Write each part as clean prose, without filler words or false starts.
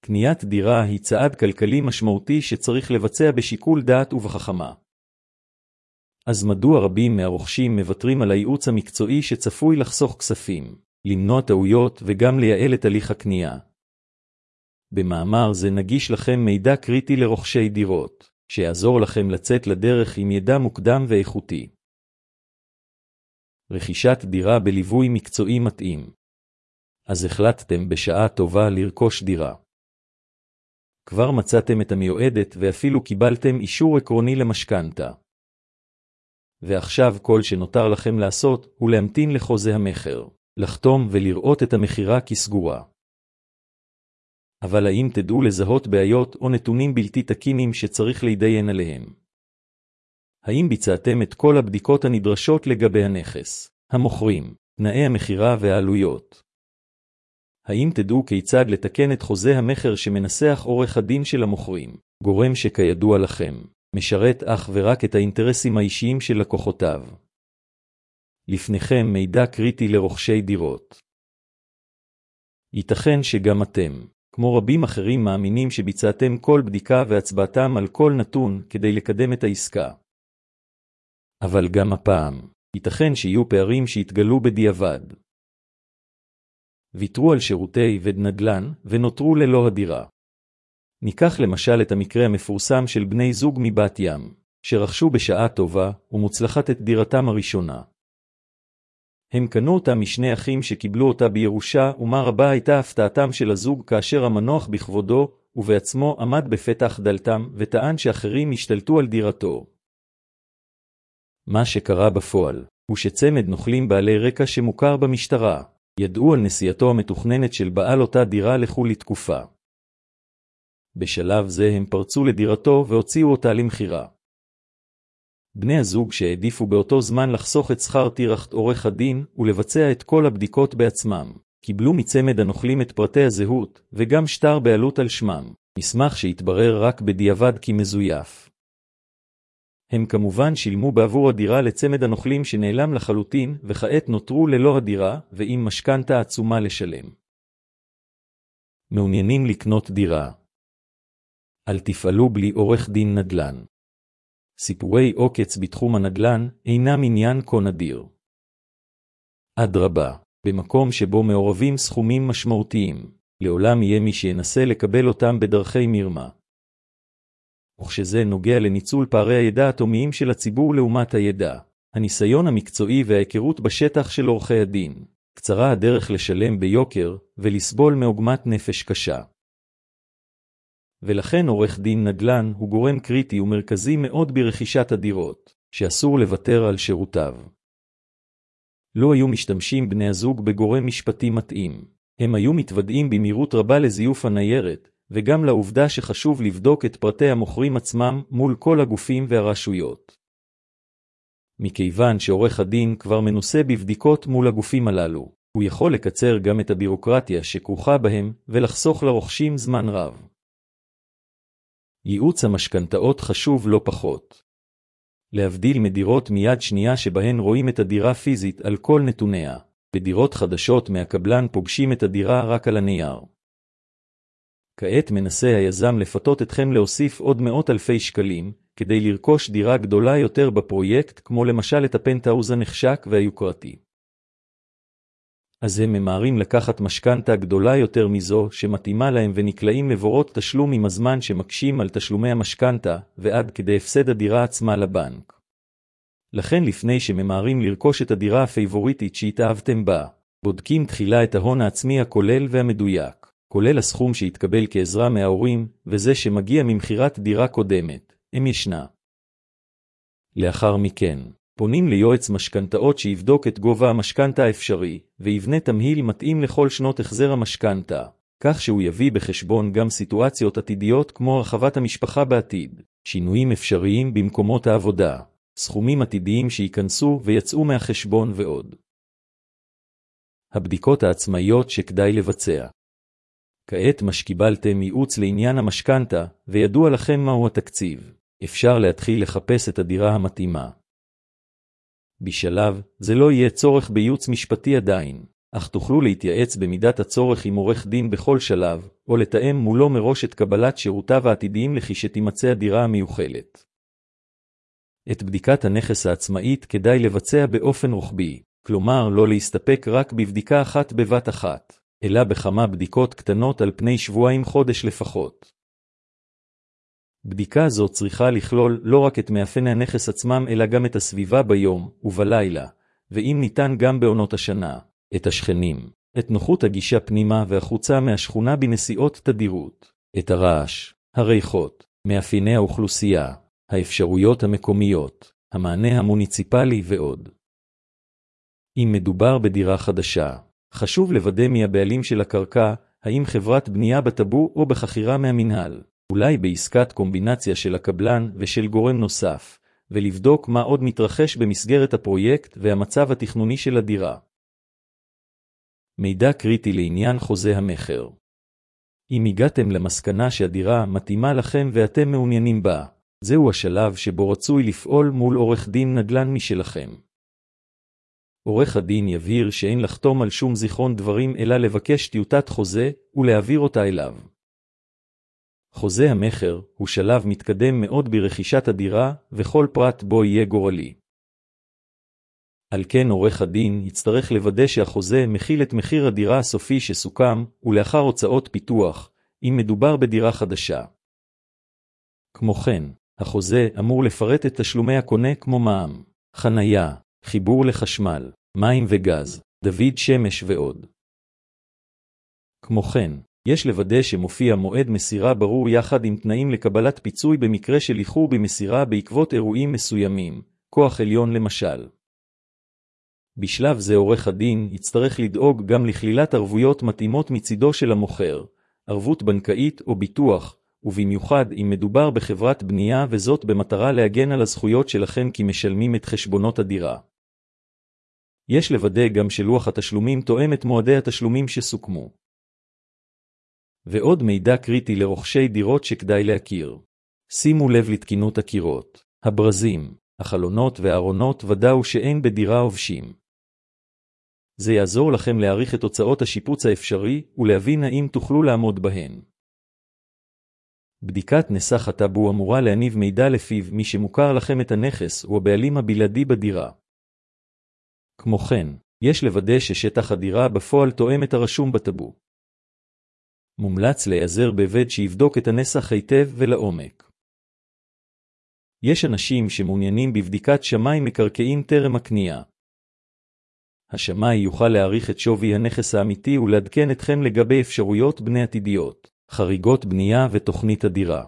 קניית דירה היא צעד כלכלי משמעותי שצריך לבצע בשיקול דעת ובחכמה. אז מדוע רבים מהרוכשים מוותרים על הייעוץ המקצועי שצפוי לחסוך כספים, למנוע טעויות וגם לייעל את הליך הקנייה? במאמר זה נגיש לכם מידע קריטי לרוכשי דירות, שיעזור לכם לצאת לדרך עם ידע מוקדם ואיכותי. רכישת דירה בליווי מקצועי מתאים. אז החלטתם בשעה טובה לרכוש דירה. כבר מצאתם את המיועדת ואפילו קיבלתם אישור עקרוני למשכנתה. ועכשיו כל שנותר לכם לעשות הוא להמתין לחוזה המחר, לחתום ולראות את המחירה כסגורה. אבל האם תדעו לזהות בעיות או נתונים בלתי תקינים שצריך להידיין עליהם? האם ביצעתם את כל הבדיקות הנדרשות לגבי הנכס, המוכרים, תנאי המחירה והעלויות? האם תדעו כיצד לתקן את חוזה המחר שמנסח עורך הדין של המוכרים, גורם שכידוע לכם, משרת אך ורק את האינטרסים האישיים של לקוחותיו? לפניכם מידע קריטי לרוכשי דירות. ייתכן שגם אתם, כמו רבים אחרים, מאמינים שביצעתם כל בדיקה והצבעתם על כל נתון כדי לקדם את העסקה. אבל גם הפעם, ייתכן שיהיו פערים שהתגלו בדיעבד. ויתרו על שירותי ונדל"ן ונותרו ללא הדירה. ניקח למשל את המקרה המפורסם של בני זוג מבת ים, שרכשו בשעה טובה ומוצלחת את דירתם הראשונה. הם קנו אותה משני אחים שקיבלו אותה בירושה, ומה רבה הייתה הפתעתם של הזוג כאשר המנוח בכבודו ובעצמו עמד בפתח דלתם וטען שאחרים השתלטו על דירתו. מה שקרה בפועל הוא שצמד נוכלים בעלי רקע שמוכר במשטרה ידעו על נסיעתו המתוכננת של בעל אותה דירה לחו"ל לתקופה. בשלב זה הם פרצו לדירתו והוציאו אותה למחירה. בני הזוג שהעדיפו באותו זמן לחסוך את שכר טרחת עורך הדין ולבצע את כל הבדיקות בעצמם, קיבלו מצמד הנוכלים את פרטי הזהות וגם שטר בעלות על שמם, מסמך שהתברר רק בדיעבד כמזויף. הם כמובן שילמו בעבור הדירה לצמד הנוכלים שנעלם לחלוטין, וכעת נותרו ללא הדירה ועם משכנתה עצומה לשלם. מעוניינים לקנות דירה? אל תפעלו בלי עורך דין נדל"ן. סיפורי עוקץ בתחום הנדל"ן אינם עניין כה נדיר. אדרבה, במקום שבו מעורבים סכומים משמעותיים, לעולם יהיה מי שינסה לקבל אותם בדרכי מרמה. וכשזה נוגע לניצול פערי הידע התומיים של הציבור לעומת הידע, הניסיון המקצועי וההיכרות בשטח של עורכי הדין, קצרה הדרך לשלם ביוקר ולסבול מעוגמת נפש קשה. ולכן עורך דין נדל"ן הוא גורם קריטי ומרכזי מאוד ברכישת הדירות, שאסור לוותר על שירותיו. לא היו משתמשים בני הזוג בגורם משפטי מתאים, הם היו מתוודעים במהירות רבה לזיוף הניירת, וגם לעובדה שחשוב לבדוק את פרטי המוכרים עצמם מול כל הגופים והרשויות. מכיוון שעורך הדין כבר מנוסה בבדיקות מול הגופים הללו, הוא יכול לקצר גם את הבירוקרטיה שכרוכה בהם ולחסוך לרוכשים זמן רב. ייעוץ המשכנתאות חשוב לא פחות. להבדיל מדירות מיד שנייה שבהן רואים את הדירה פיזית על כל נתוניה, בדירות חדשות מהקבלן פוגשים את הדירה רק על הנייר. כעת מנסה היזם לפתות אתכם להוסיף עוד מאות אלפי שקלים, כדי לרכוש דירה גדולה יותר בפרויקט, כמו למשל את הפנטהאוז הנחשק והיוקרתי. אז הם ממהרים לקחת משכנתה גדולה יותר מזו שמתאימה להם ונקלעים לבורות תשלום עם הזמן שמקשים על תשלומי המשכנתה, ועד כדי הפסד הדירה עצמה לבנק. לכן לפני שממהרים לרכוש את הדירה הפייבוריטית שהתאהבתם בה, בודקים תחילה את ההון העצמי הכולל והמדויק, כולל הסכום שהתקבל כעזרה מההורים, וזה שמגיע ממחירת דירה קודמת, אם ישנה. לאחר מכן, פונים ליועץ משכנתאות שיבדוק את גובה המשכנתה האפשרי, ויבנה תמהיל מתאים לכל שנות החזר המשכנתה, כך שהוא יביא בחשבון גם סיטואציות עתידיות כמו הרחבת המשפחה בעתיד, שינויים אפשריים במקומות העבודה, סכומים עתידיים שייכנסו ויצאו מהחשבון ועוד. הבדיקות העצמאיות שכדאי לבצע. כעת משקיבלתם ייעוץ לעניין המשכנתה, וידוע לכם מהו התקציב. אפשר להתחיל לחפש את הדירה המתאימה. בשלב, זה לא יהיה צורך בייעוץ משפטי עדיין, אך תוכלו להתייעץ במידת הצורך עם עורך דין בכל שלב, או לתאם מולו מראש את קבלת שירותיו העתידיים לכשתימצא הדירה המיוחלת. את בדיקת הנכס העצמאית כדאי לבצע באופן רוחבי, כלומר לא להסתפק רק בבדיקה אחת בבת אחת, אלא בכמה בדיקות קטנות על פני שבועיים-חודש לפחות. בדיקה זו צריכה לכלול לא רק את מאפייני הנכס עצמם אלא גם את הסביבה ביום ובלילה, ואם ניתן גם בעונות השנה, את השכנים, את נוחות הגישה פנימה והחוצה מהשכונה בנסיעות תדירות, את הרעש, הריחות, מאפייני האוכלוסייה, האפשרויות המקומיות, המענה המוניציפלי ועוד. אם מדובר בדירה חדשה, חשוב לוודא מי הבעלים של הקרקע, האם חברת בנייה בטאבו או בחכירה מהמנהל, אולי בעסקת קומבינציה של הקבלן ושל גורם נוסף, ולבדוק מה עוד מתרחש במסגרת הפרויקט והמצב התכנוני של הדירה. מידע קריטי לעניין חוזה המחר. אם הגעתם למסקנה שהדירה מתאימה לכם ואתם מעוניינים בה, זהו השלב שבו רצוי לפעול מול עורך דין נדל"ן משלכם. עורך הדין יבהיר שאין לחתום על שום זיכרון דברים אלא לבקש טיוטת חוזה ולהעביר אותה אליו. חוזה המחר הוא שלב מתקדם מאוד ברכישת הדירה וכל פרט בו יהיה גורלי. על כן עורך הדין יצטרך לוודא שהחוזה מכיל את מחיר הדירה הסופי שסוכם ולאחר הוצאות פיתוח, אם מדובר בדירה חדשה. כמו כן, החוזה אמור לפרט את תשלומי הקונה כמו מע"מ, חנייה, חיבור לחשמל, מים וגז, דוד שמש ועוד. כמו כן, יש לוודא שמופיע מועד מסירה ברור יחד עם תנאים לקבלת פיצוי במקרה של איחור במסירה בעקבות אירועים מסוימים, כוח עליון למשל. בשלב זה עורך הדין יצטרך לדאוג גם לכלילת ערבויות מתאימות מצידו של המוכר, ערבות בנקאית או ביטוח, ובמיוחד אם מדובר בחברת בנייה וזאת במטרה להגן על הזכויות שלכם כי משלמים את חשבונות הדירה. יש לוודא גם שלוח התשלומים תואם את מועדי התשלומים שסוכמו. ועוד מידע קריטי לרוכשי דירות שכדאי להכיר. שימו לב לתקינות הקירות, הברזים, החלונות והארונות ודאו שאין בדירה עובשים. זה יעזור לכם להעריך את הוצאות השיפוץ האפשרי ולהבין האם תוכלו לעמוד בהן. בדיקת נסח הטאבו אמורה להניב מידע לפיו מי שמוכר לכם את הנכס הוא הבעלים הבלעדי בדירה. כמו כן, יש לוודא ששטח הדירה בפועל תואם את הרשום בטאבו. מומלץ להיעזר בעובד שיבדוק את הנסח היטב ולעומק. יש אנשים שמעוניינים בבדיקת שמאי מקרקעין טרם הקנייה. השמאי יוכל להעריך את שווי הנכס האמיתי ולעדכן אתכם לגבי אפשרויות בני עתידיות, חריגות בנייה ותוכנית הדירה.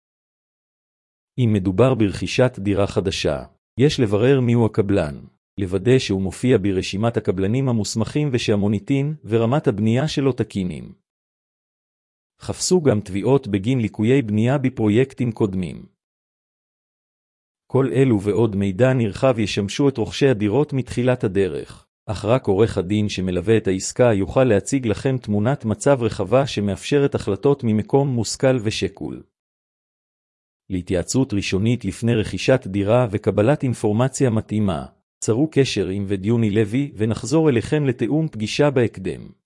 אם מדובר ברכישת דירה חדשה, יש לברר מיהו הקבלן, לוודא שהוא מופיע ברשימת הקבלנים המוסמכים ושהמוניטין ורמת הבנייה שלו תקינים. חפשו גם תביעות בגין ליקויי בנייה בפרויקטים קודמים. כל אלו ועוד מידע נרחב ישמשו את רוכשי הדירות מתחילת הדרך, אך רק עורך הדין שמלווה את העסקה יוכל להציג לכם תמונת מצב רחבה שמאפשרת החלטות ממקום מושכל ושקול. להתייעצות ראשונית לפני רכישת דירה וקבלת אינפורמציה מתאימה, צרו קשר עם ודיוני לוי ונחזור אליכם לתאום פגישה בהקדם.